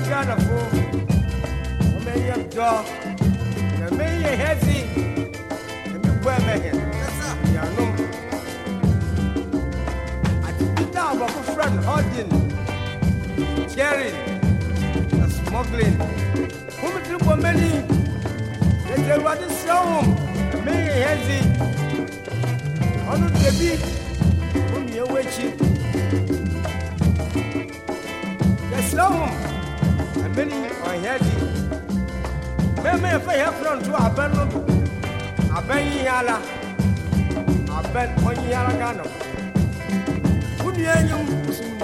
Ghana for may have jaw, and may ye heavy, and you wear me. I did down of a friend holding, sharing, and smuggling. Whom it took many, that they were the sound, and may ye heavy. On the baby, whom you're watching. Yes, no. Many are heavy. Many if I have run to a band, a banyala, a band on Yaragano. Would you